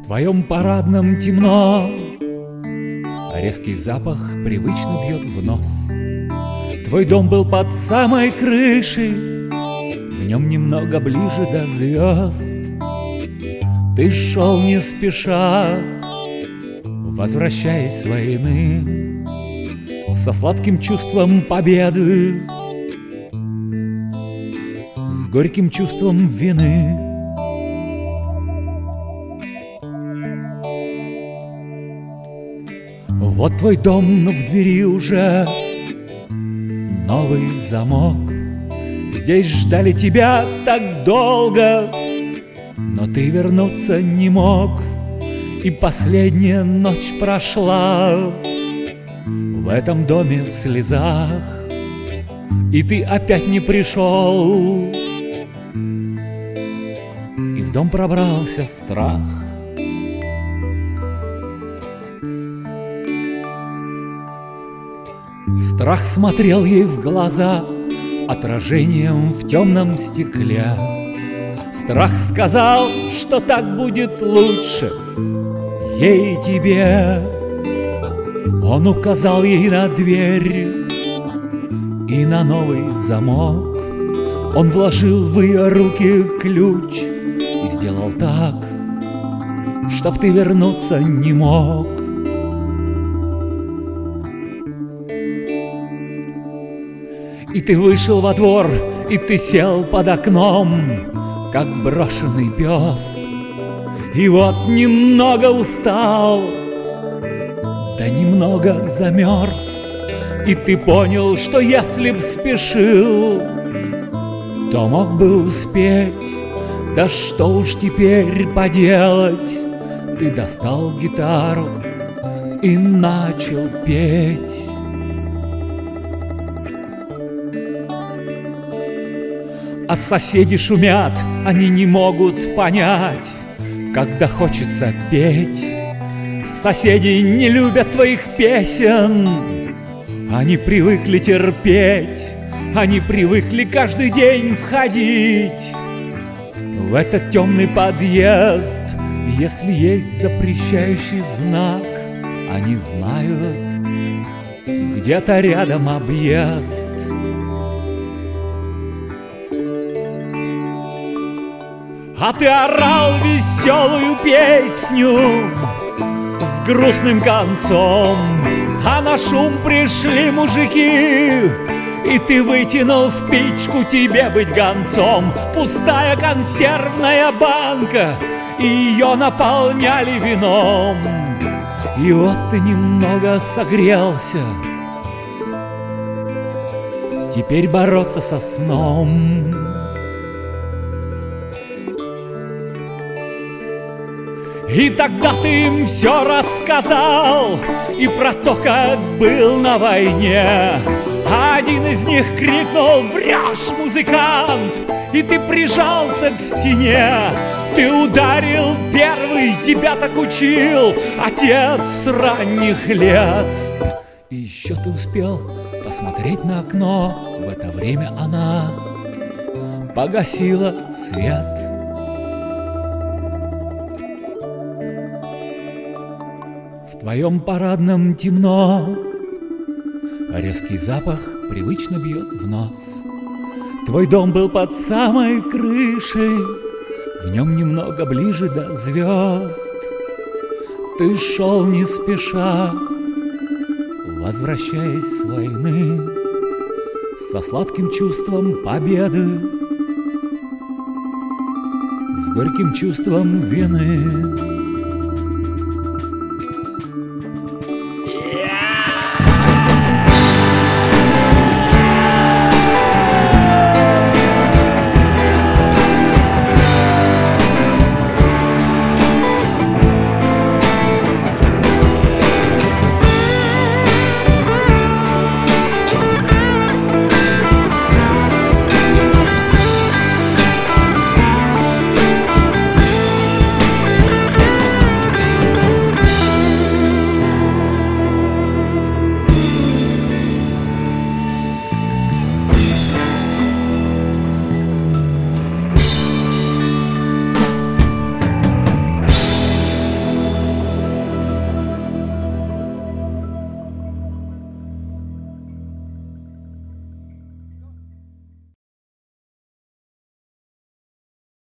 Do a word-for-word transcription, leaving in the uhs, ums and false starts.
твоем парадном темно, а резкий запах привычно бьет в нос. Твой дом был под самой крышей, в нем немного ближе до звезд. Ты шел не спеша, возвращаясь с войны, со сладким чувством победы, с горьким чувством вины. Вот твой дом, но в двери уже новый замок. Здесь ждали тебя так долго, но ты вернуться не мог. И последняя ночь прошла в этом доме в слезах, и ты опять не пришел, и в дом пробрался страх. Страх смотрел ей в глаза отражением в темном стекле. Страх сказал, что так будет лучше ей и тебе. Он указал ей на дверь и на новый замок. Он вложил в ее руки ключ и сделал так, чтоб ты вернуться не мог. И ты вышел во двор, и ты сел под окном, как брошенный пес. И вот немного устал, да немного замерз. И ты понял, что если б спешил, то мог бы успеть. Да что уж теперь поделать. Ты достал гитару и начал петь. А соседи шумят, они не могут понять, когда хочется петь. Соседи не любят твоих песен, они привыкли терпеть, они привыкли каждый день входить в этот темный подъезд. Если есть запрещающий знак, они знают, где-то рядом объезд. А ты орал веселую песню с грустным концом, а на шум пришли мужики, и ты вытянул спичку, тебе быть гонцом. Пустая консервная банка, и ее наполняли вином. И вот ты немного согрелся, теперь бороться со сном. И тогда ты им все рассказал, и про то, как был на войне. А один из них крикнул: «Врешь, музыкант!» И ты прижался к стене. Ты ударил первый, тебя так учил отец с ранних лет. И еще ты успел посмотреть на окно. В это время она погасила свет. В твоем парадном темно, а резкий запах привычно бьет в нос. Твой дом был под самой крышей, в нем немного ближе до звезд. Ты шел не спеша, возвращаясь с войны, со сладким чувством победы, с горьким чувством вины.